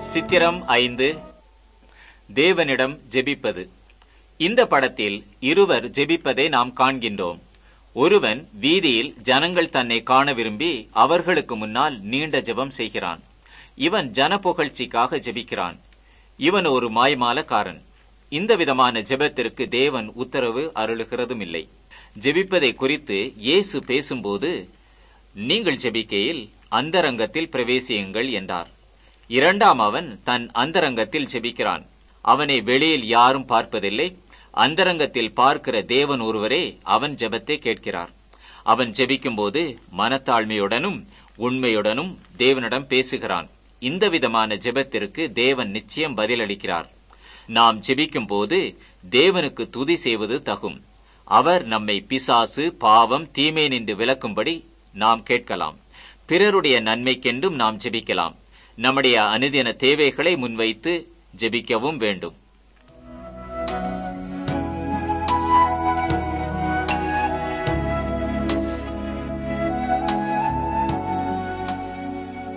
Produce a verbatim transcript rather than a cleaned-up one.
சித்திரம் ஐந்து. தேவனிடம் ஜெபிப்பது. இந்த படத்தில் இருவர் ஜெபிப்பதை நாம் காண்கின்றோம். ஒருவன் வீதியில் ஜனங்கள் தன்னை காண விரும்பி அவர்களுக்கு முன்னால் நீண்ட ஜெபம் செய்கிறான். இவன் ஜன புகழ்ச்சிக்காக ஜெபிக்கிறான். இவன் ஒரு மாய்மாலக்காரன். இந்த விதமான ஜெபத்திற்கு தேவன் உத்தரவு அருளுகிறதும் இல்லை. ஜெபிப்பதை குறித்து இயேசு பேசும்போது, நீங்கள் ஜெபிக்கையில் அந்தரங்கத்தில் பிரவேசியுங்கள் என்றார். இரண்டாம் அவன் தன் அந்தரங்கத்தில் ஜெபிக்கிறான். அவனை வெளியில் யாரும் பார்ப்பதில்லை. அந்தரங்கத்தில் பார்க்கிற தேவன் ஒருவரே அவன் ஜெபத்தை கேட்கிறார். அவன் ஜெபிக்கும் போது மனத்தாழ்மையுடனும் உண்மையுடனும் தேவனிடம் பேசுகிறான். இந்த விதமான ஜெபத்திற்கு தேவன் நிச்சயம் பதிலளிக்கிறார். நாம் ஜெபிக்கும் போது தேவனுக்கு துதி செய்வது தகும். அவர் நம்மை பிசாசு, பாவம், தீமை நின்று விலக்கும்படி நாம் கேட்கலாம். பிறருடைய நன்மைக்கென்றும் நாம் ஜெபிக்கலாம். நம்முடைய அனுதின தேவைகளை முன்வைத்து ஜெபிக்கவும் வேண்டும்.